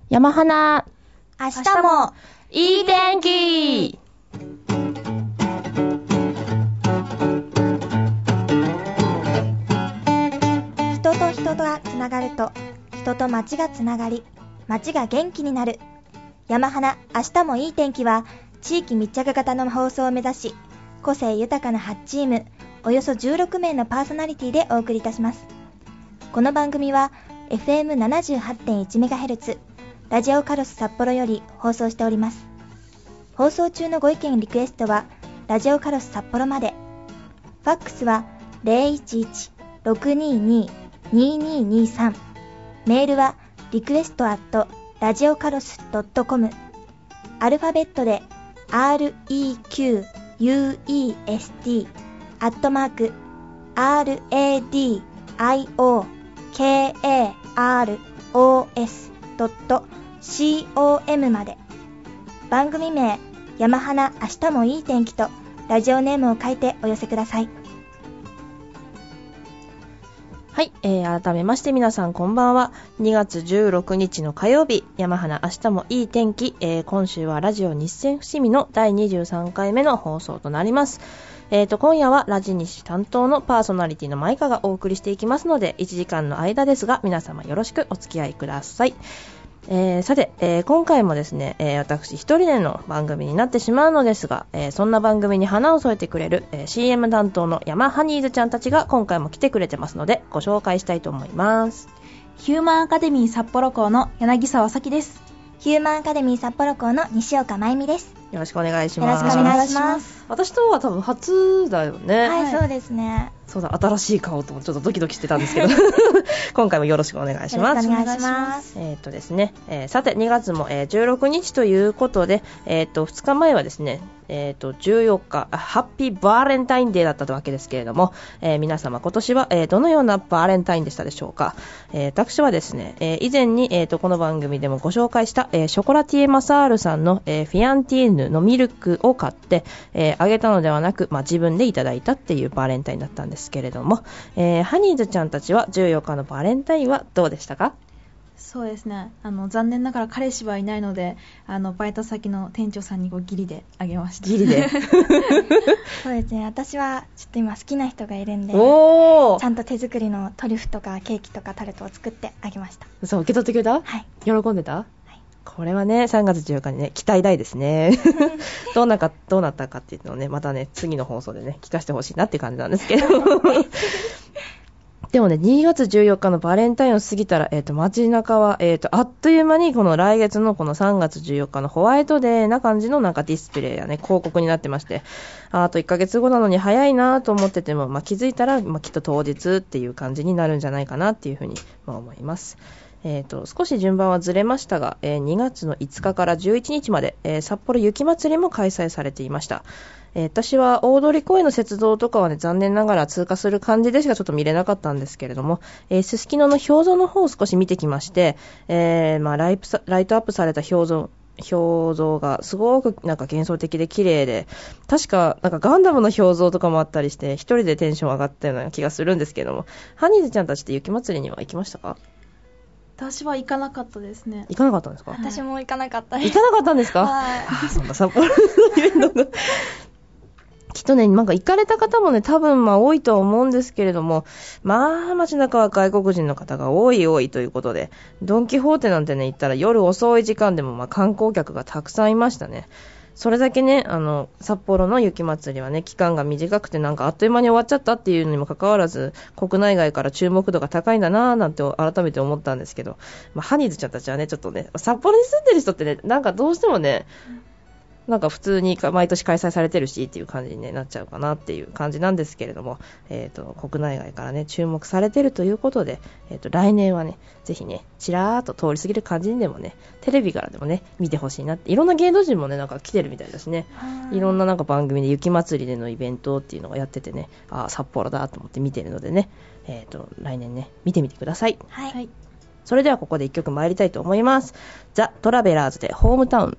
山花、 明日もいい天気。 人と人がつながると、人と街がつながり、街が元気になる。山花、明日もいい天気は、地域密着型の放送を目指し、個性豊かな8チーム、およそ16名のパーソナリティでお送りいたします。この番組は、FM78.1MHz、ラジオカロス札幌より放送しております。放送中のご意見リクエストは、ラジオカロス札幌まで。ファックスは 011-622-2223。メールはリクエスト@radiocaros.com。アルファベットで REQUEST@radiocaros.com まで。番組名、山花明日もいい天気とラジオネームを書いてお寄せください。 はい、改めまして皆さんこんばんは。2月16日の火曜日、山花明日もいい天気、今週はラジオ日銭伏見の第23回目の放送となります。今夜はラジ西担当のパーソナリティのマイカがお送りしていきますので、1時間の間ですが皆様よろしくお付き合いください。さて、今回もですね、私一人での番組になってしまうのですが、そんな番組に花を添えてくれる、CM 担当の山ハニーズちゃんたちが今回も来てくれてますのでご紹介したいと思います。 ヒューマンアカデミー札幌校の柳沢咲です。 ヒューマンアカデミー札幌校の西岡真由美です。 よろしくお願いします。 よろしくお願いします。 私とは多分初だよね。 はい、そうですね。 そうだ、新しい顔とちょっとドキドキしてたんですけど今回もよろしくお願いします。 よろしくお願いします。 ですね、さて2月も、16日ということで、2日前はですね、14日ハッピーバーレンタインデーだったわけですけれども、皆様今年は、どのようなバーレンタインでしたでしょうか。私はですね、以前に、この番組でもご紹介した、ショコラティエマサールさんの、フィアンティーヌのミルクを買って、あげたのではなく、自分でいただいたっていうバーレンタインだったんですけれども、ハニーズちゃんたちは14日のバーレンタインはどうでしたか？ そうですね、残念ながら彼氏はいないので、バイト先の店長さんにギリであげました。 ギリでそうですね、私はちょっと今好きな人がいるんで、ちゃんと手作りのトリュフとかケーキとかタルトを作ってあげました。 そう、受け取ってくれた？ はい。 喜んでた？これはね、3月14日にね、期待大ですねどうなったかっていうのをね、またね、次の放送でね、聞かせてほしいなっていう感じなんですけどでもね、2月14日のバレンタインを過ぎたら、街中は、あっという間にこの来月のこの3月14日のホワイトデーな感じのなんかディスプレイやね、広告になってまして、あと1ヶ月後なのに早いなと思ってても、気づいたら、きっと当日っていう感じになるんじゃないかなっていうふうに、思います。少し順番はずれましたが、2月の5日から11日まで、札幌雪まつりも開催されていました。私は大通公園の雪道とかはね、残念ながら通過する感じでしかちょっと見れなかったんですけれども、すすきのの氷像の方を少し見てきまして、ライトアップされた氷像がすごくなんか幻想的で綺麗で、確かなんかガンダムの氷像とかもあったりして、一人でテンション上がったような気がするんですけれども、ハニーズちゃんたちって雪まつりには行きましたか？ 私は行かなかったですね。 行かなかったんですか？ 私も行かなかったです。 行かなかったんですか？ はい。 そんな札幌のイベントがきっとね、なんか行かれた方もね、多分多いとは思うんですけれども、街中は外国人の方が多いということで、ドンキホーテなんてね、行ったら夜遅い時間でも観光客がたくさんいましたね。それだけね、札幌の雪まつりはね、期間が短くてなんかあっという間に終わっちゃったっていうのにもかかわらず、国内外から注目度が高いんだなぁなんて改めて思ったんですけど、ハニーズちゃんたちはね、ちょっとね、札幌に住んでる人ってね、なんかどうしてもね、なんか普通に毎年開催されてるしっていう感じに、ね、なっちゃうかなっていう感じなんですけれども、国内外からね注目されてるということで、来年はねぜひねちらーっと通り過ぎる感じにでもねテレビからでもね見てほしいなって、いろんな芸能人もねなんか来てるみたいですね。いろんななんか番組で雪まつりでのイベントっていうのがやっててね、札幌だと思って見てるのでね、来年ね見てみてください。 はい。 それではここで1曲参りたいと思います。ザ・トラベラーズでホームタウン。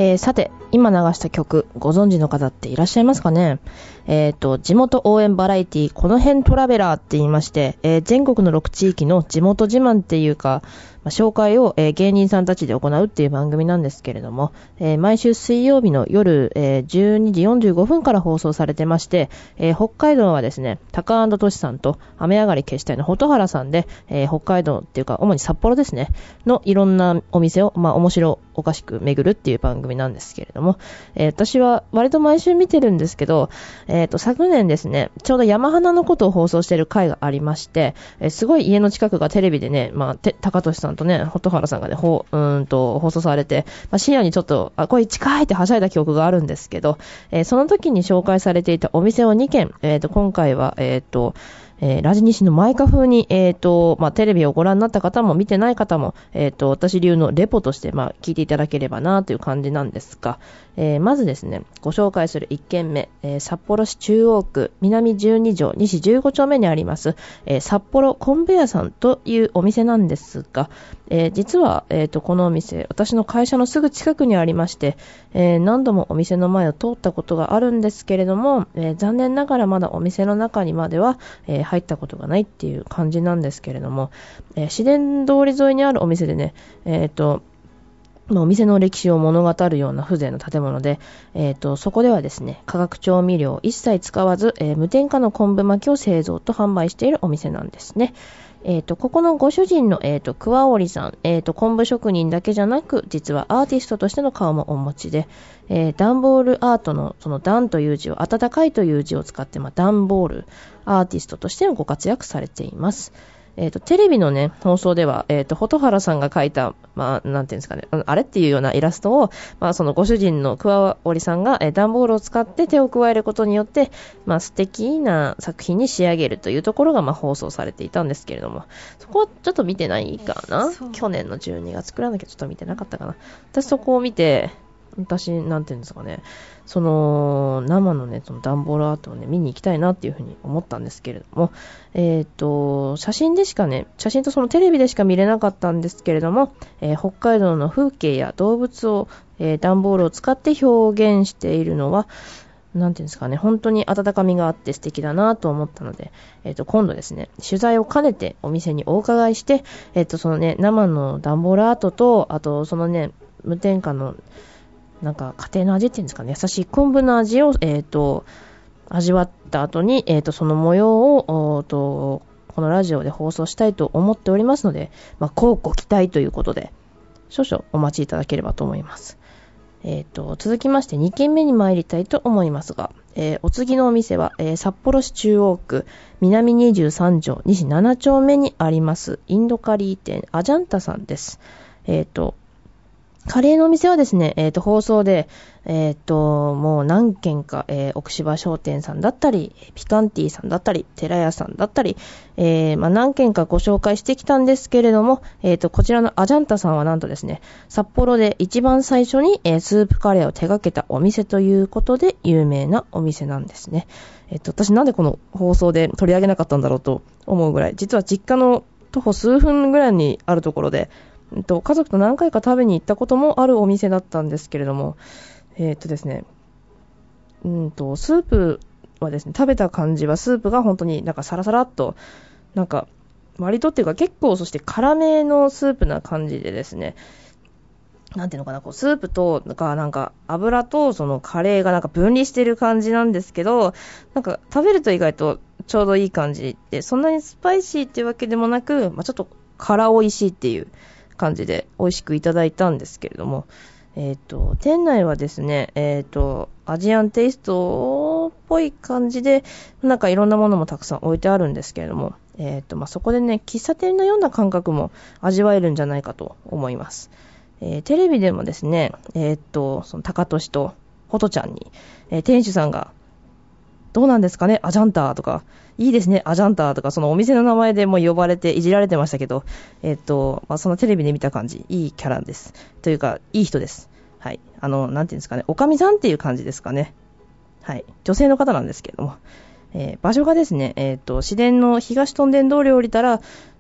さて、今流した曲、ご存知の方っていらっしゃいますかね。地元応援バラエティ、この辺トラベラーって言いまして、全国の6地域の地元自慢っていうか、紹介を、芸人さんたちで行うっていう番組なんですけれども、毎週水曜日の夜、12時45分から放送されてまして、北海道はですね、タカ&トシさんと雨上がり決死隊の蛍原さんで、北海道っていうか主に札幌ですねのいろんなお店を面白おかしく巡るっていう番組なんですけれども、私は割と毎週見てるんですけど、昨年ですね、ちょうど山花のことを放送している回がありまして、すごい家の近くがテレビでね、高俊さんとね、蛍原さんがね、放送されて、深夜にちょっと、これ近いってはしゃいだ記憶があるんですけど、その時に紹介されていたお店を2軒、今回は、ラジニシのマイカ風に、テレビをご覧になった方も見てない方も、私流のレポとして、聞いていただければなという感じなんですが、まずですね、ご紹介する1軒目、札幌市中央区南12条西15丁目にあります、札幌昆布屋さんというお店なんですが、実は、このお店、私の会社のすぐ近くにありまして、何度もお店の前を通ったことがあるんですけれども、残念ながらまだお店の中にまでは、入ったことがないっていう感じなんですけれども、市電通り沿いにあるお店でね、お店の歴史を物語るような風情の建物で、そこではですね、化学調味料を一切使わず、無添加の昆布巻きを製造と販売しているお店なんですね。ここのご主人の、桑織さん、昆布職人だけじゃなく、実はアーティストとしての顔もお持ちで、段ボールアートのその段という字を、温かいという字を使って、段ボールアーティストとしてのご活躍されています。テレビのね、放送では、蛍原さんが描いた、なんていうんですかね、あれっていうようなイラストを、そのご主人の桑織さんが、段ボールを使って手を加えることによって、素敵な作品に仕上げるというところが、放送されていたんですけれども、そこはちょっと見てないかな。去年の12月くらいだけちょっと見てなかったかな。私そこを見て、なんていうんですかね、その生のね、その段ボールアートをね、見に行きたいなっていうふうに思ったんですけれども、写真とそのテレビでしか見れなかったんですけれども、北海道の風景や動物を、段ボールを使って表現しているのは、なんていうんですかね、本当に温かみがあって素敵だなと思ったので、今度ですね、取材を兼ねてお店にお伺いして、そのね、生の段ボールアートと、あとそのね、無添加のなんか家庭の味っていうんですかね、優しい昆布の味を、味わった後に、その模様をこのラジオで放送したいと思っておりますので、こうご期待ということで少々お待ちいただければと思います。続きまして2軒目に参りたいと思いますが、お次のお店は、札幌市中央区南23条西7丁目にありますインドカリー店アジャンタさんです。カレーのお店はですね、放送で、もう何軒か、奥芝商店さんだったり、ピカンティさんだったり、寺屋さんだったり、何軒かご紹介してきたんですけれども、こちらのアジャンタさんはなんとですね、札幌で一番最初に、スープカレーを手掛けたお店ということで有名なお店なんですね。私なんでこの放送で取り上げなかったんだろうと思うぐらい、実は実家の徒歩数分ぐらいにあるところで、家族と何回か食べに行ったこともあるお店だったんですけれども、ですね、スープはですね、食べた感じはスープが本当になんかサラサラっと、なんか割とっていうか結構そして辛めのスープな感じでですね、なんていうのかな、こうスープとなんか油とそのカレーがなんか分離してる感じなんですけど、なんか食べると意外とちょうどいい感じで、そんなにスパイシーっていうわけでもなく、ちょっと辛美味しいっていう感じで美味しくいただいたんですけれども、店内はですね、アジアンテイストっぽい感じで、なんかいろんなものもたくさん置いてあるんですけれども、そこでね、喫茶店のような感覚も味わえるんじゃないかと思います。テレビでもですね、その高俊とホトちゃんに、店主さんが、どうなんですかね、アジャンターとか、いいですね、アジャンターとか、そのお店の名前でも呼ばれていじられてましたけど、そのテレビで見た感じ、いいキャラです。というか、いい人です。はい。なんていうんですかね、おかみさんっていう感じですかね。はい。女性の方なんですけれども。場所がですね、市電の東屯田通りを降りたら、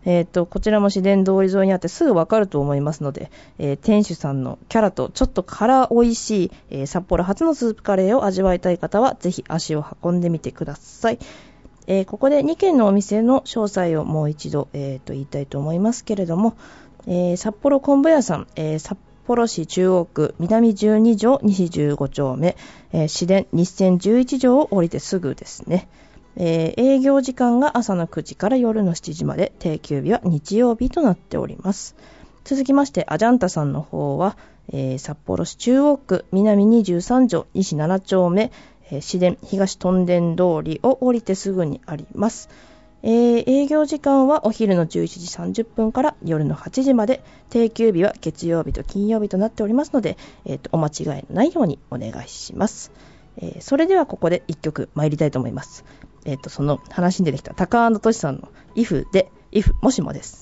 こちらも市電通り沿いにあってすぐわかると思いますので、店主さんのキャラとちょっと辛美味しい、札幌初のスープカレーを味わいたい方はぜひ足を運んでみてください。ここで2軒のお店の詳細をもう一度、言いたいと思いますけれども、札幌昆布屋さん、札幌市中央区南12条西15丁目、市電日線11条を降りてすぐですね。営業時間が朝の9時から夜の7時まで、定休日は日曜日となっております。続きましてアジャンタさんの方は、札幌市中央区南23条西7丁目、市電東とんでん通りを降りてすぐにあります。営業時間はお昼の11時30分から夜の8時まで、定休日は月曜日と金曜日となっておりますので、お間違いのないようにお願いします。それではここで1曲参りたいと思います。その話に出てきた高安俊さんの If で If もしもです。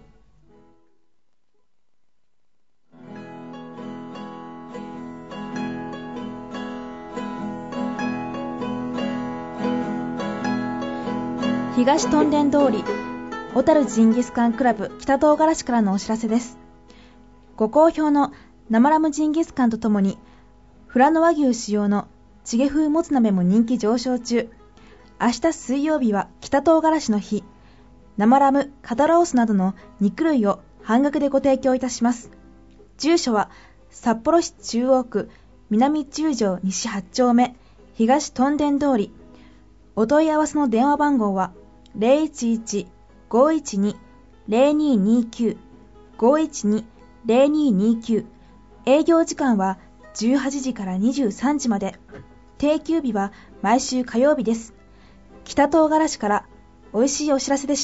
東とんでん通り小樽ジンギスカンクラブ北唐辛子からのお知らせです。ご好評の生ラムジンギスカンとともに富良野和牛使用のチゲ風もつ鍋も人気上昇中。明日水曜日は北唐辛子の日。生ラム、肩ロースなどの肉類を半額でご提供いたします。住所は札幌市中央区南10条西8丁目東とんでん通り。お問い合わせの電話番号は 011-512-0229 512-0229。営業時間は18時から23時まで。定休日は毎週火曜日です。北唐辛子から美味しいお知らせでした。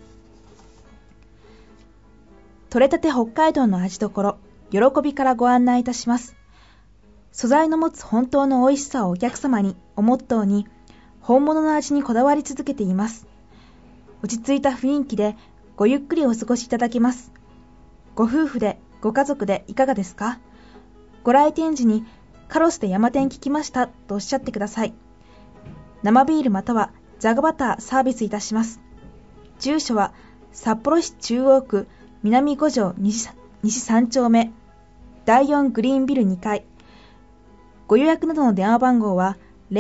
取れたて北海道の味どころ、喜びからご案内いたします。素材の持つ本当の美味しさをお客様にをモットーに、本物の味にこだわり続けています。落ち着いた雰囲気でごゆっくりお過ごしいただけます。ご夫婦でご家族でいかがですか？ご来店時にカロスで山店聞きましたとおっしゃってください。生ビールまたはジャガバターサービスいたします。住所は札幌市中央区南5条西3丁目第4グリーンビル2階。ご予約などの電話番号は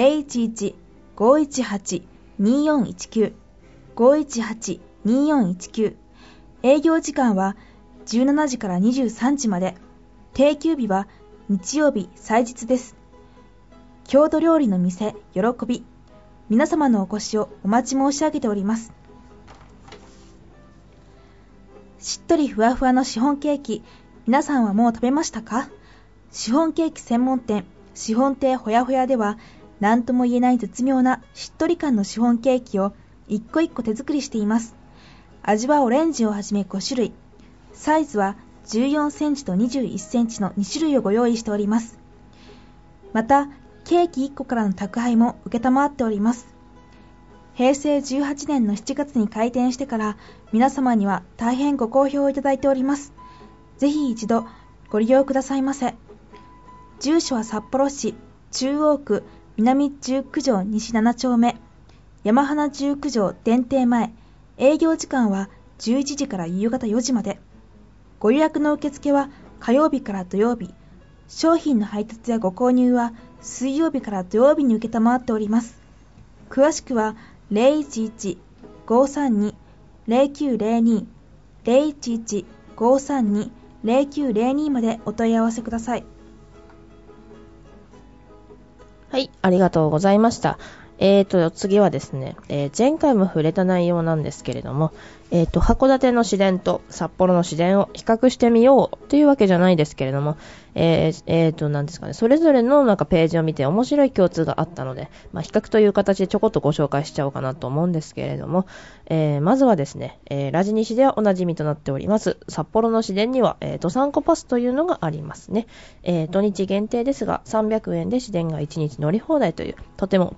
011-518-2419 518-2419。営業時間は17時から23時まで。定休日は日曜日祭日です。郷土料理の店喜び、皆様のお越しをお待ち申し上げております。しっとりふわふわのシフォンケーキ、皆さんはもう食べましたか？シフォンケーキ専門店シフォン亭ほやほやでは、何とも言えない絶妙なしっとり感のシフォンケーキを一個一個手作りしています。味はオレンジをはじめ5種類、サイズは14センチと21センチの2種類をご用意しております。また、ケーキ1個からの宅配も受けたまわっております。平成18年の7月に開店してから皆様には大変ご好評をいただいております。ぜひ一度ご利用くださいませ。住所は札幌市中央区南19条西7丁目山花19条電停前。営業時間は11時から夕方4時まで。ご予約の受付は火曜日から土曜日。商品の配達やご購入は水曜日から土曜日に受けたまわっております。詳しくは 011-532-0902 011-532-0902 までお問い合わせください。 はい、ありがとうございました。次はですね、前回も触れた内容なんですけれども、函館の市電と札幌の市電を比較してみようというわけじゃないですけれども、なんですかね、それぞれのなんかページを見て面白い共通があったので、比較という形でちょこっとご紹介しちゃおうかなと思うんですけれども、まずはですね、ラジニシではおなじみとなっております札幌の市電には、どさんこパスというのがありますね。土日限定ですが300円で市電が1日乗り放題というとてもお得なパス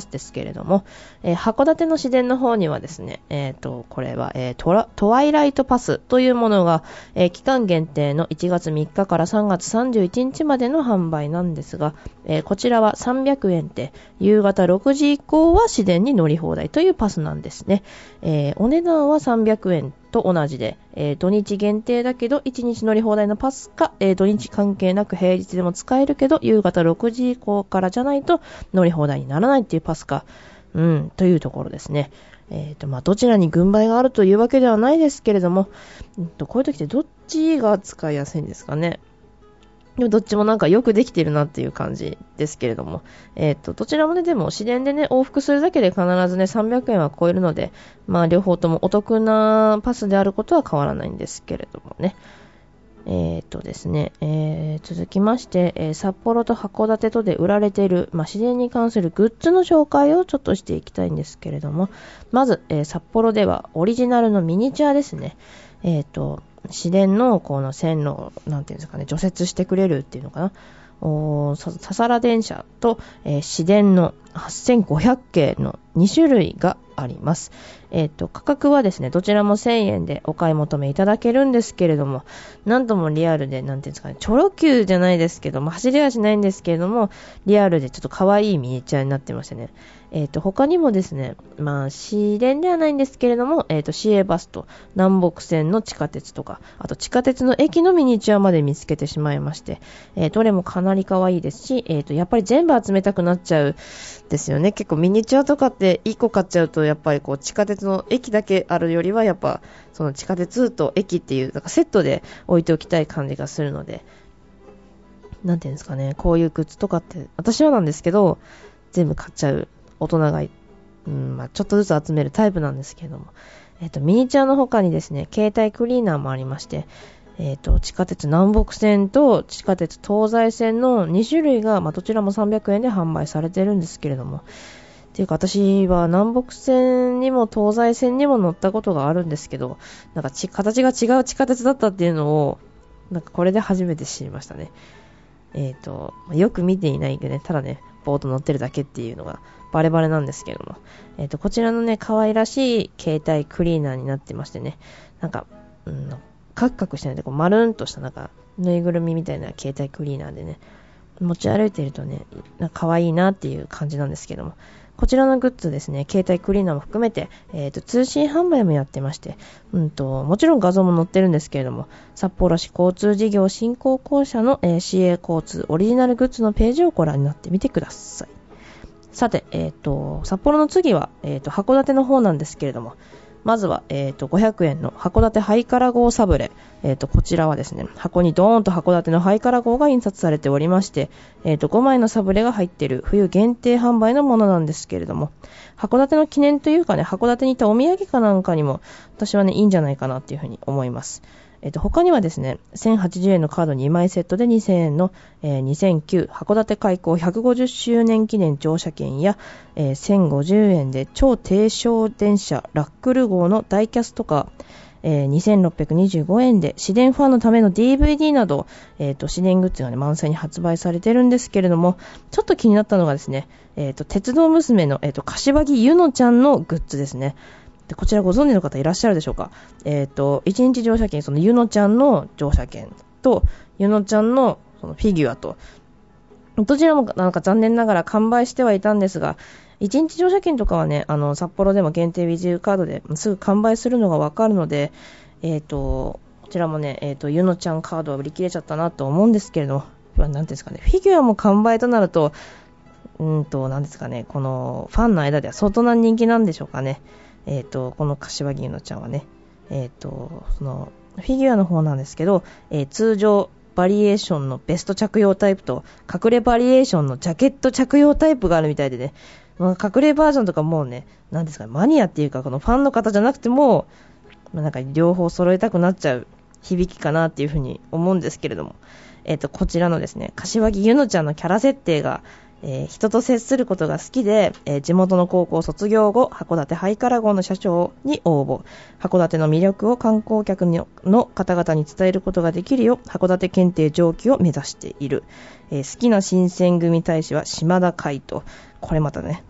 ですけれども、函館の市電の方にはですね、これは、トワイライトパスというものが、期間限定の1月3日から3月31日までの販売なんですが、こちらは300円で夕方6時以降は市電に乗り放題というパスなんですね。お値段は300円と同じで、土日限定だけど1日乗り放題のパスか、土日関係なく平日でも使えるけど夕方6時以降からじゃないと乗り放題にならないっていうパスか、というところですね。どちらに軍配があるというわけではないですけれども、こういう時ってどっちが使いやすいんですかね。でもどっちもなんかよくできてるなっていう感じですけれども、どちらもね、でも市電でね、往復するだけで必ずね、300円は超えるので、両方ともお得なパスであることは変わらないんですけれどもね。ですね、続きまして、札幌と函館とで売られている、市電に関するグッズの紹介をちょっとしていきたいんですけれども、まず、札幌ではオリジナルのミニチュアですね。市電のこの線路をなんていうんですかね、除雪してくれるっていうのかな。ササラ電車と、市電の8500系の2種類があります。価格はですね、どちらも1000円でお買い求めいただけるんですけれども、なんともリアルで、なんていうんですかね、チョロ Q じゃないですけども、走りはしないんですけれども、リアルでちょっと可愛いミニチュアになってましてね。他にもですね、市電ではないんですけれども、市営バスと南北線の地下鉄とか、あと地下鉄の駅のミニチュアまで見つけてしまいまして、どれもかなり可愛いですし、やっぱり全部集めたくなっちゃうですよね。結構ミニチュアとかって1個買っちゃうと、やっぱりこう地下鉄の駅だけあるよりは、やっぱその地下鉄と駅っていうなんかセットで置いておきたい感じがするので、なんていうんですかね、こういうグッズとかって私はなんですけど全部買っちゃう大人がちょっとずつ集めるタイプなんですけれども、ミニチュアの他にですね、携帯クリーナーもありまして、地下鉄南北線と地下鉄東西線の2種類が、どちらも300円で販売されているんですけれども、っていうか私は南北線にも東西線にも乗ったことがあるんですけど、なんか形が違う地下鉄だったっていうのをなんかこれで初めて知りましたね。よく見ていないんでね、ただねボート乗ってるだけっていうのがバレバレなんですけども、こちらのね可愛らしい携帯クリーナーになってましてね、なんかカクカクしてないでこう丸んとしたなんかぬいぐるみみたいな携帯クリーナーでね、持ち歩いているとねなんか可愛いなっていう感じなんですけども、こちらのグッズですね、携帯クリーナーも含めて、通信販売もやってまして、もちろん画像も載ってるんですけれども、札幌市交通事業振興公社の、市営交通オリジナルグッズのページをご覧になってみてください。さて、札幌の次は、函館の方なんですけれども、まずは、500円の函館ハイカラ号サブレ。こちらはですね、箱にドーンと函館のハイカラ号が印刷されておりまして、5枚のサブレが入っている冬限定販売のものなんですけれども、函館の記念というかね、函館に行ったお土産かなんかにも、私はね、いいんじゃないかなっていうふうに思います。他にはですね、1080円のカード2枚セットで2000円の、2009函館開港150周年記念乗車券や、1050円で超低床電車ラックル号のダイキャスとか、2625円で市電ファンのための DVD など、市電グッズが、ね、満載に発売されてるんですけれども、ちょっと気になったのがですね、鉄道娘の、柏木ゆのちゃんのグッズですね。でこちらご存知の方いらっしゃるでしょうか。1日乗車券、そのゆのちゃんの乗車券とゆのちゃんのそのフィギュアと、どちらもなんか残念ながら完売してはいたんですが、1日乗車券とかはね、札幌でも限定ウィズユーカードですぐ完売するのがわかるので、こちらもね、ゆのちゃんカードは売り切れちゃったなと思うんですけれど、なんていうんですかね、フィギュアも完売となると、なんですかね、このファンの間では相当な人気なんでしょうかね。この柏木ゆのちゃんはね、そのフィギュアの方なんですけど、通常バリエーションのベスト着用タイプと隠れバリエーションのジャケット着用タイプがあるみたいでね、隠れバージョンとかもうね、なんですかね、マニアっていうかこのファンの方じゃなくても、なんか両方揃えたくなっちゃう響きかなっていうふうに思うんですけれども、こちらのですね、柏木ゆのちゃんのキャラ設定が、人と接することが好きで、地元の高校卒業後、函館ハイカラ号の社長に応募。函館の魅力を観光客の方々に伝えることができるよう、函館検定上級を目指している。好きな新選組大使は島田海斗。これまたね、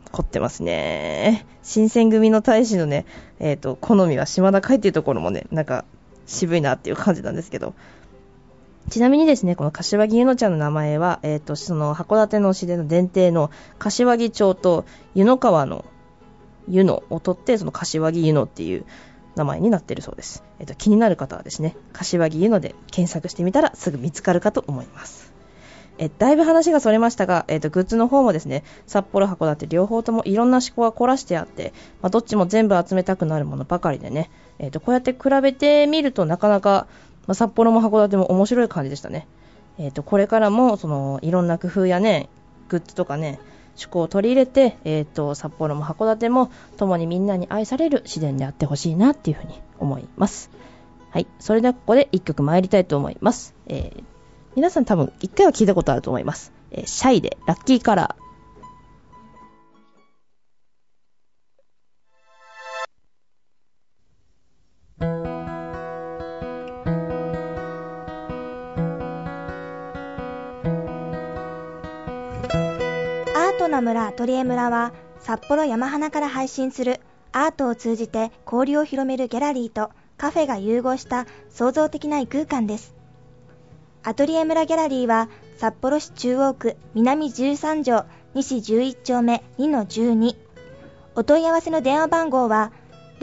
凝ってますね。新選組の大使のね、好みは島田会っていうところもね、なんか渋いなっていう感じなんですけど、ちなみにですね、この柏木ゆのちゃんの名前は、その函館の市での伝統の柏木町と湯の川の湯のを取って、その柏木湯のっていう名前になっているそうです。気になる方はですね、柏木湯ので検索してみたらすぐ見つかるかと思います。だいぶ話がそれましたが、グッズの方もですね、札幌函館両方ともいろんな思考が凝らしてあって、どっちも全部集めたくなるものばかりでね、こうやって比べてみるとなかなか、札幌も函館も面白い感じでしたね。これからもそのいろんな工夫やね、グッズとかね、趣向を取り入れて、札幌も函館も共にみんなに愛される自然であってほしいなっていうふうに思います。はい、それではここで一曲参りたいと思います。皆さん多分一回は聞いたことあると思います。シャイでラッキーカラー。 アートな村アトリエ村は札幌山花から配信するアートを通じて交流を広めるギャラリーとカフェが融合した創造的な異空間です。アトリエ村ギャラリーは札幌市中央区南13条西11丁目 2-12。 お問い合わせの電話番号は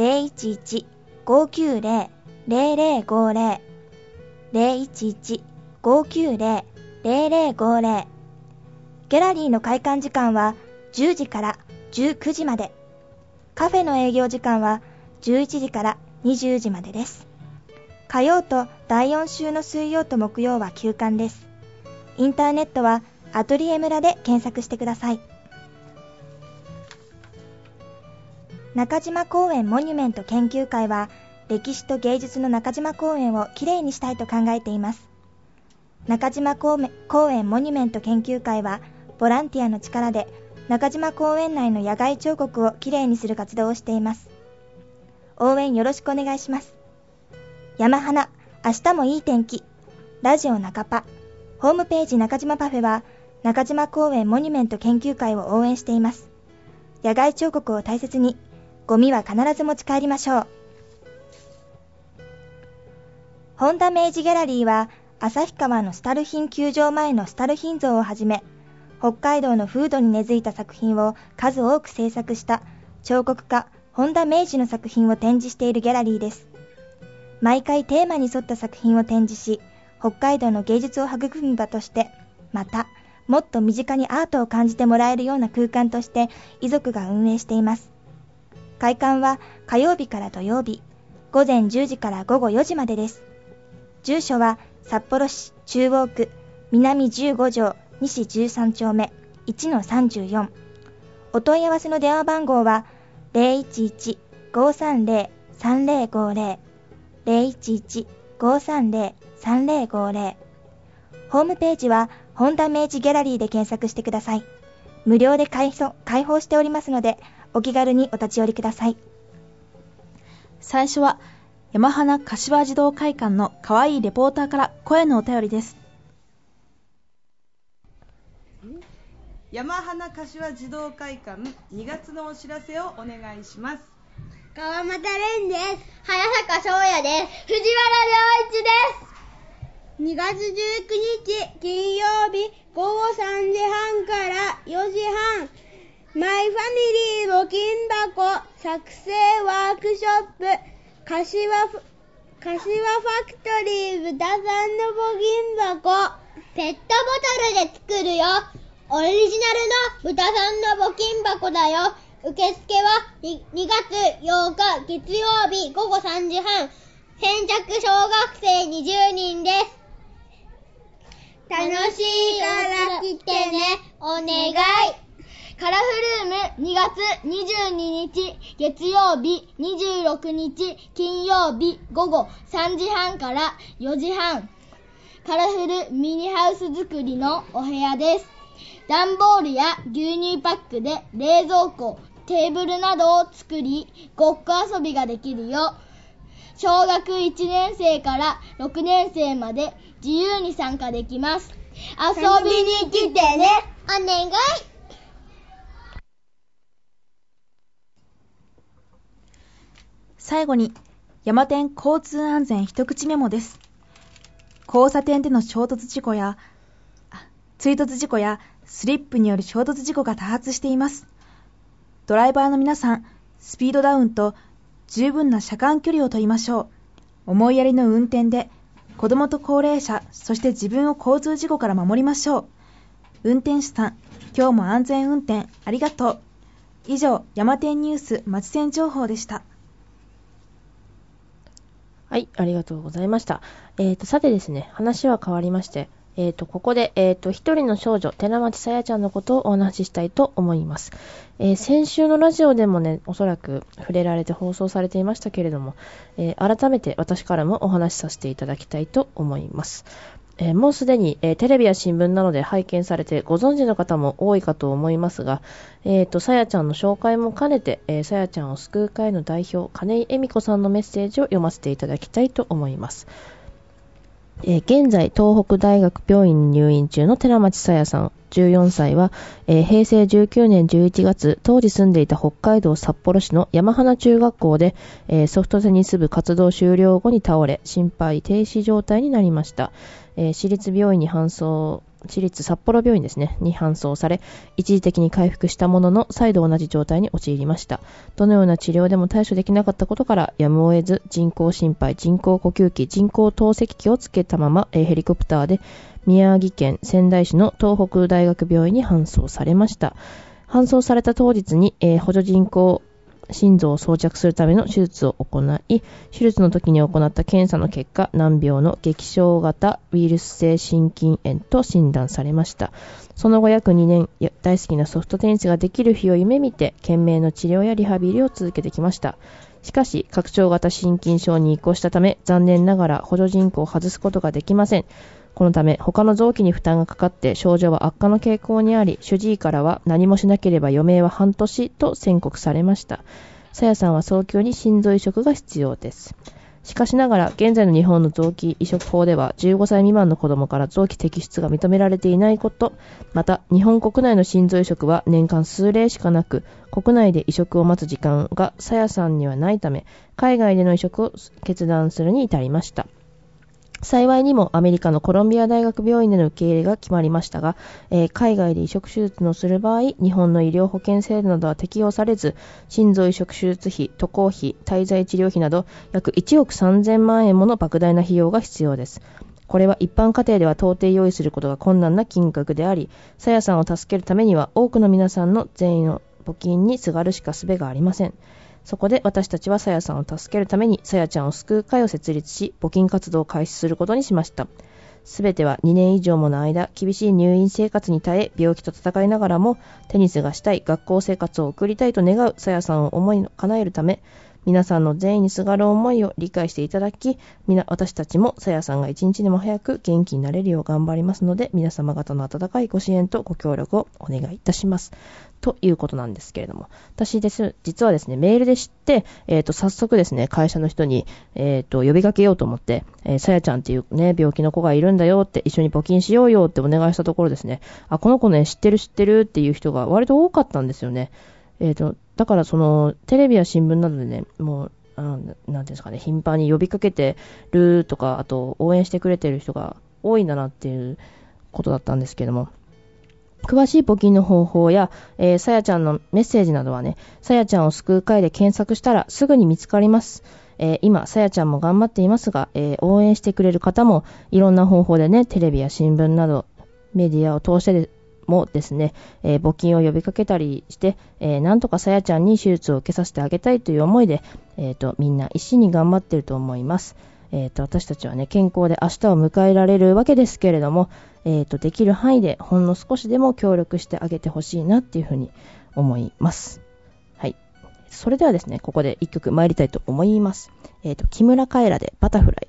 011-590-0050 011-590-0050。ギャラリーの開館時間は10時から19時まで。カフェの営業時間は11時から20時までです。火曜と第4週の水曜と木曜は休館です。インターネットはアトリエ村で検索してください。中島公園モニュメント研究会は歴史と芸術の中島公園をきれいにしたいと考えています。中島公園モニュメント研究会はボランティアの力で中島公園内の野外彫刻をきれいにする活動をしています。応援よろしくお願いします。山花、明日もいい天気、ラジオ中パ、ホームページ中島パフェは中島公園モニュメント研究会を応援しています。野外彫刻を大切に、ゴミは必ず持ち帰りましょう。本田明治ギャラリーは旭川のスタルヒン球場前のスタルヒン像をはじめ、北海道の風土に根付いた作品を数多く制作した彫刻家本田明治の作品を展示しているギャラリーです。毎回テーマに沿った作品を展示し、北海道の芸術を育む場として、またもっと身近にアートを感じてもらえるような空間として遺族が運営しています。開館は火曜日から土曜日、午前10時から午後4時までです。住所は札幌市中央区南15条西13丁目 1-34。 お問い合わせの電話番号は 011-530-3050 011-530-3050。ホームページは本田明治ギャラリーで検索してください。無料で開放しておりますので、お気軽にお立ち寄りください。 最初は山花柏児童会館の可愛いレポーターから声のお便りです。 山花柏児童会館2月のお知らせをお願いします。 川又蓮です。早坂翔也です。藤原良一です。2月19日金曜日午後3時半から4時半、マイファミリー募金箱作成ワークショップ柏ファクトリー豚さんの募金箱、ペットボトルで作るよ。オリジナルの豚さんの募金箱だよ。受付は2月8日月曜日午後3時半。先着小学生20人です。楽しいから来てね。お願い。カラフルーム2月22日月曜日26日金曜日午後3時半から4時半。カラフルミニハウス作りのお部屋です。段ボールや牛乳パックで冷蔵庫、テーブルなどを作り、ごっこ遊びができるよ。小学1年生から6年生まで自由に参加できます。遊びに来てね。お願い。 最後に、山天交通安全一口メモです。交差点での追突事故やスリップによる衝突事故が多発しています。ドライバーの皆さん、スピードダウンと十分な車間距離を取りましょう。思いやりの運転で、子供と高齢者、そして自分を交通事故から守りましょう。運転手さん、今日も安全運転ありがとう。以上、山天ニュース町線情報でした。 はい、ありがとうございました。さてですね、話は変わりまして、ここで、一人の少女、寺町さやちゃんのことをお話ししたいと思います。先週のラジオでもね、おそらく触れられて放送されていましたけれども、改めて私からもお話しさせていただきたいと思います。もうすでに、テレビや新聞などで拝見されてご存知の方も多いかと思いますが、さやちゃんの紹介も兼ねて、さやちゃんを救う会の代表、金井恵美子さんのメッセージを読ませていただきたいと思います。現在、東北大学病院に入院中の寺町さやさん、14歳は、平成19年11月、当時住んでいた北海道札幌市の山花中学校で、ソフトテニス部活動終了後に倒れ、心肺停止状態になりました。私立札幌病院ですね、に搬送され、一時的に回復したものの、再度同じ状態に陥りました。どのような治療でも対処できなかったことから、やむを得ず、人工心肺、人工呼吸器、人工透析器をつけたまま、ヘリコプターで、宮城県仙台市の東北大学病院に搬送されました。搬送された当日に、補助人工心臓を装着するための手術を行い、手術の時に行った検査の結果、難病の激小型ウイルス性心筋炎と診断されました。その後約2年、大好きなソフトテニスができる日を夢見て、懸命の治療やリハビリを続けてきました。しかし、拡張型心筋症に移行したため、残念ながら補助人工を外すことができません。このため、他の臓器に負担がかかって症状は悪化の傾向にあり、主治医からは何もしなければ余命は半年と宣告されました。さやさんは早急に心臓移植が必要です。しかしながら、現在の日本の臓器移植法では、15歳未満の子供から臓器摘出が認められていないこと、また、日本国内の心臓移植は年間数例しかなく、国内で移植を待つ時間がさやさんにはないため、海外での移植を決断するに至りました。幸いにもアメリカのコロンビア大学病院での受け入れが決まりましたが、海外で移植手術をする場合、日本の医療保険制度などは適用されず、心臓移植手術費、渡航費、滞在治療費など約1億3000万円もの莫大な費用が必要です。これは一般家庭では到底用意することが困難な金額であり、さやさんを助けるためには多くの皆さんの善意の募金にすがるしか術がありません。そこで私たちはさやさんを助けるためにさやちゃんを救う会を設立し、募金活動を開始することにしました。すべては2年以上もの間、厳しい入院生活に耐え、病気と戦いながらもテニスがしたい、学校生活を送りたいと願うさやさんを思いを叶えるため、皆さんの善意にすがる思いを理解していただき、私たちもさやさんが一日でも早く元気になれるよう頑張りますので、皆様方の温かいご支援とご協力をお願いいたします。ということなんですけれども、私実はですね、メールで知って、早速ですね、会社の人に、呼びかけようと思って、さやちゃんっていうね、病気の子がいるんだよって、一緒に募金しようよってお願いしたところですね、この子ね、知ってるっていう人が割と多かったんですよね。だからテレビや新聞などでね、もう、なんていうんですかね、頻繁に呼びかけてるとか、あと応援してくれてる人が多いんだなっていうことだったんですけども、詳しい募金の方法や、さやちゃんのメッセージなどはね、さやちゃんを救う会で検索したらすぐに見つかります。今、さやちゃんも頑張っていますが、応援してくれる方もいろんな方法でね、テレビや新聞などメディアを通してもですね、募金を呼びかけたりして、なんとかさやちゃんに手術を受けさせてあげたいという思いで、みんな一心に頑張っていると思います。私たちはね、健康で明日を迎えられるわけですけれども、できる範囲でほんの少しでも協力してあげてほしいなっていうふうに思います。はい。それではですね、ここで一曲参りたいと思います。木村カエラでバタフライ。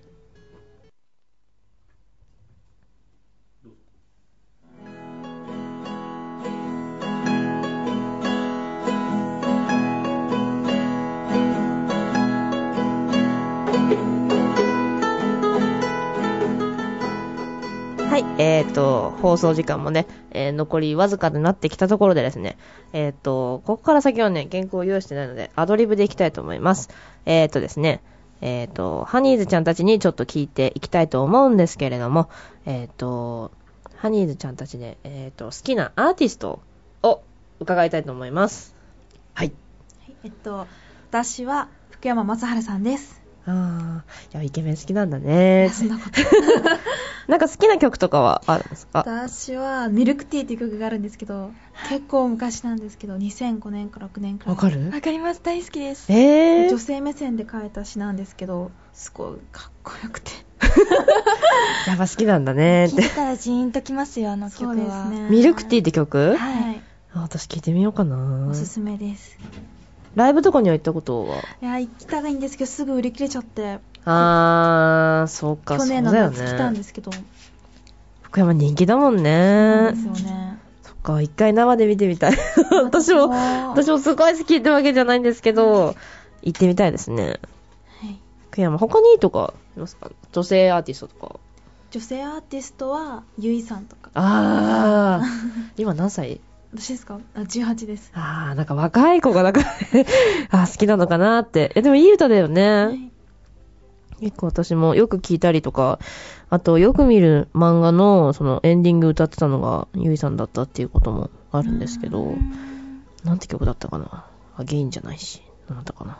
ははい、放送時間もね、残りわずかとなってきたところでですね、ここから先はね、原稿を用意してないので、アドリブでいきたいと思います。ですね、ハニーズちゃんたちにちょっと聞いていきたいと思うんですけれども、ハニーズちゃんたちで、好きなアーティストを伺いたいと思います。はい。 私は福山雅治さんです。 いや、イケメン好きなんだね。 そんなことなんか好きな曲とかはあるんですか？ 私はミルクティーっていう曲があるんですけど、結構昔なんですけど、2005年か6年くらい。 わかる？ わかります。大好きです。 女性目線で書いた詩なんですけど、すごいかっこよくてやっぱ好きなんだねって。 聞いたらジーンときますよ、あの曲は。そうですね。 ミルクティーって曲？ はい。 私聞いてみようかな。 おすすめです。 ライブとかには行ったことは？ いや、行きたがいいんですけど、すぐ売り切れちゃって。 そうか、 去年の夏来たんですけど。 福山人気だもんね。 そうですよね。 そっか、一回生で見てみたい。私もすごい好きってわけじゃないんですけど、行ってみたいですね。 はい。 福山、他にいいとかいますか？女性アーティストとか。 女性アーティストは、ゆいさんとか。 今何歳？ 私ですか？18です。 なんか若い子がなんか好きなのかなって。でもいい歌だよね。はい、結構私もよく聞いたりとか、あとよく見る漫画のそのエンディング歌ってたのがゆいさんだったっていうこともあるんですけど、なんて曲だったかな。ゲインじゃないし、なんだったかな。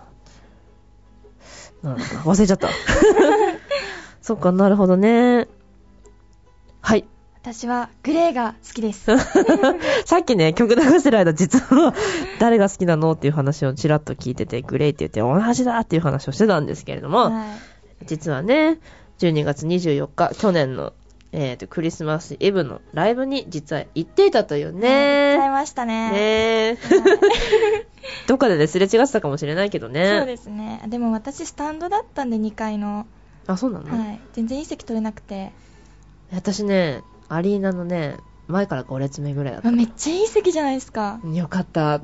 忘れちゃった。そっか、なるほどね。はい。 私はグレーが好きです。 さっきね、曲流してる間、実は誰が好きなのっていう話をちらっと聞いてて、グレーって言って同じだっていう話をしてたんですけれども、実はね、12月24日、去年の、クリスマスイブのライブに実は行っていたというね。 行っちゃいましたね。 ねどっかでね、すれ違ってたかもしれないけどね。 そうですね。でも私スタンドだったんで、2階の。 そうなの？ はい。全然いい席取れなくて。 私ね、アリーナのね、前から5列目ぐらいだった。 めっちゃいい席じゃないですか。 よかったって。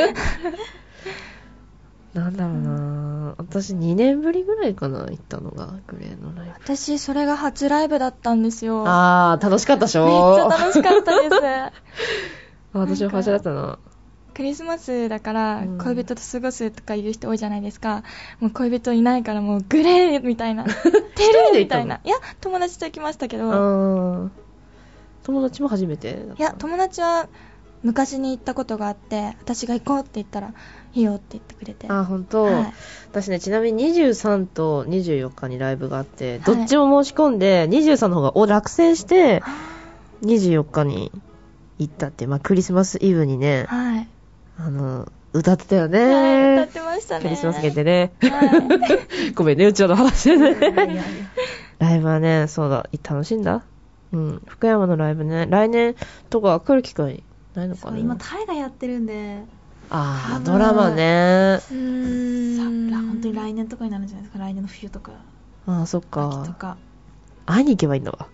なんだろうな、私2年ぶりぐらいかな、行ったのが、グレーのライブ。 私、それが初ライブだったんですよ。 楽しかったでしょ？ めっちゃ楽しかったです。 私も初だったな。 クリスマスだから、恋人と過ごすとか言う人多いじゃないですか。もう恋人いないからもうグレーみたいな。テルみたいな。いや、友達と行きましたけど。 友達も初めてだった？ いや、友達は昔に行ったことがあって、私が行こうって言ったら、いいよって言ってくれて。 本当、はい、私ね、ちなみに23と24日にライブがあって、どっちも申し込んで、23の方が落選して、24日に行ったって、クリスマスイブにね、 はい。 歌ってたよね。 はい、歌ってましたね。 クリスマス限定ね。 はい、 ごめんね、うちわの話でね。ライブはね、そうだ、楽しいんだ。福山のライブね、来年とか来る機会ないのかな。 今、大河やってるんで。 ドラマね。 本当に来年とかになるんじゃないですか、来年の冬とか。 そっか。 秋とか。 会いに行けばいいんだわ。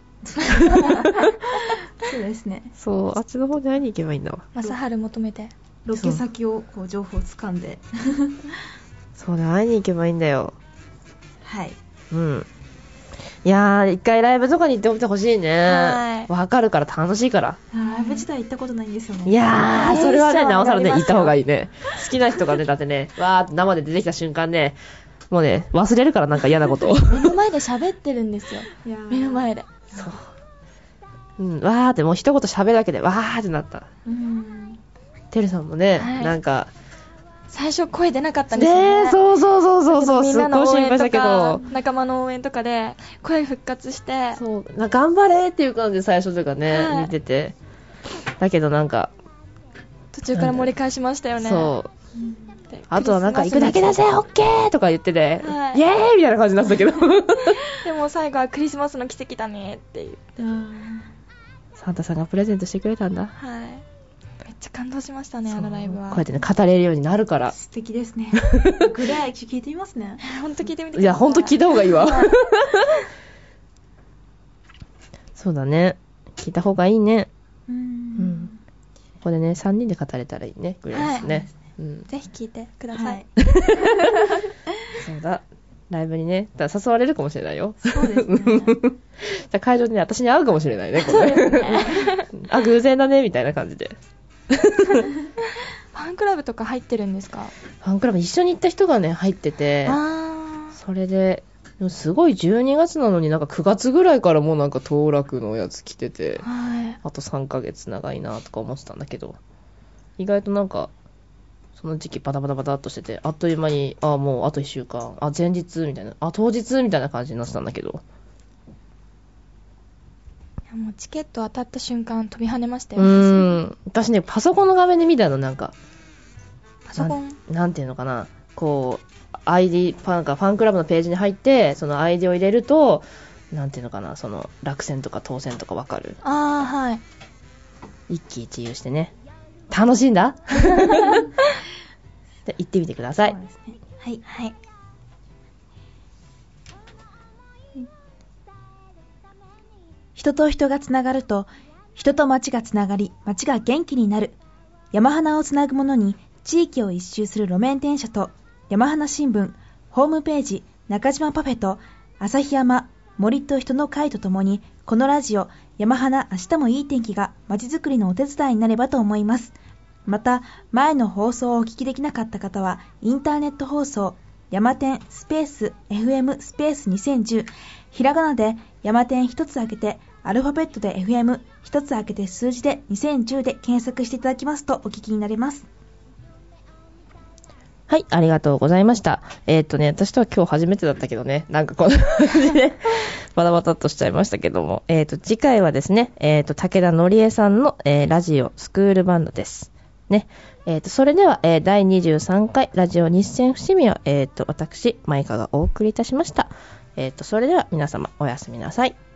そうですね。 そう、あっちの方で会いに行けばいいんだわ。 正治求めて。 ロケ先を情報をつかんで。 そうだ、会いに行けばいいんだよ。 はい。 いやー、一回ライブとかに行ってみてほしいね。わかるから楽しいから。 ライブ自体行ったことないんですよね。 いやー、それはね、なおさらね、行った方がいいね。好きな人がね、だってね、わーって生で出てきた瞬間ね、もうね、忘れるからなんか嫌なことを。 目の前で喋ってるんですよ。目の前で。 そう。わーってもう一言喋るだけで、わーってなった。てるさんもね、なんか、 最初声出なかったんですよね。 そう、 みんなの応援とか、 ど仲間の応援とかで、声復活して。 そう、頑張れっていう感じで最初とかね、見てて。だけどなんか、 途中から盛り返しましたよね。 そう。あとはなんか、行くだけだぜ、オッケーとか言ってて、イエーイみたいな感じになったけど。 でも最後はクリスマスの奇跡だねって言って。 サンタさんがプレゼントしてくれたんだ。 はい。めっちゃ感動しましたね、あのライブは。 こうやってね、語れるようになるから。 素敵ですね。グレー聞いてみますね。 ほんと聞いてみてください。 いや、ほんと聞いた方がいいわ。そうだね。聞いた方がいいね。ここでね、3人で語れたらいいね、グレーですね。 ぜひ聞いてください。 そうだ。 ライブにね。だから誘われるかもしれないよ。 そうですね。 じゃあ会場でね、私に会うかもしれないね、これ。あ、偶然だね、みたいな感じで。 ファンクラブとか入ってるんですか？ ファンクラブ一緒に行った人がね、入ってて、それで、でもすごい12月なのになんか9月ぐらいからもうなんか当落のやつ来てて、 はい。 あと3ヶ月長いなとか思ってたんだけど、意外となんか、その時期バタバタバタっとしてて、あっという間に、あ、もうあと1週間、あ、前日みたいな、あ、当日みたいな感じになってたんだけど。 いやもうチケット当たった瞬間飛び跳ねましたよ。 私ね、パソコンの画面で見たの、なんか、 パソコンなんていうのかな、こう、ID、なんかファンクラブのページに入って、その ID を入れると、なんていうのかな、その落選とか当選とかわかる。 はい。 一喜一憂してね。楽しいんだで行ってみてください。 そうですね。 はい。はい。 人と人がつながると、人と町がつながり、町が元気になる。山花をつなぐものに、地域を一周する路面電車と、山花新聞、ホームページ、中島パフェと、旭山、森と人の会とともに、このラジオ、山花明日もいい天気が町づくりのお手伝いになればと思います。また、前の放送をお聞きできなかった方は、インターネット放送、山天スペース FM スペース2010、ひらがなで山天一つ開けて、アルファベットで FM 一つ開けて数字で2010で検索していただきますとお聞きになれます。 はい、ありがとうございました。私とは今日初めてだったけどね、なんかこんな感じでバタバタっとしちゃいましたけども、次回はですね、武田のりえさんの、ラジオスクールバンドです。ね。それでは、第23回ラジオ日銭伏見は、私、マイカがお送りいたしました。それでは皆様おやすみなさい。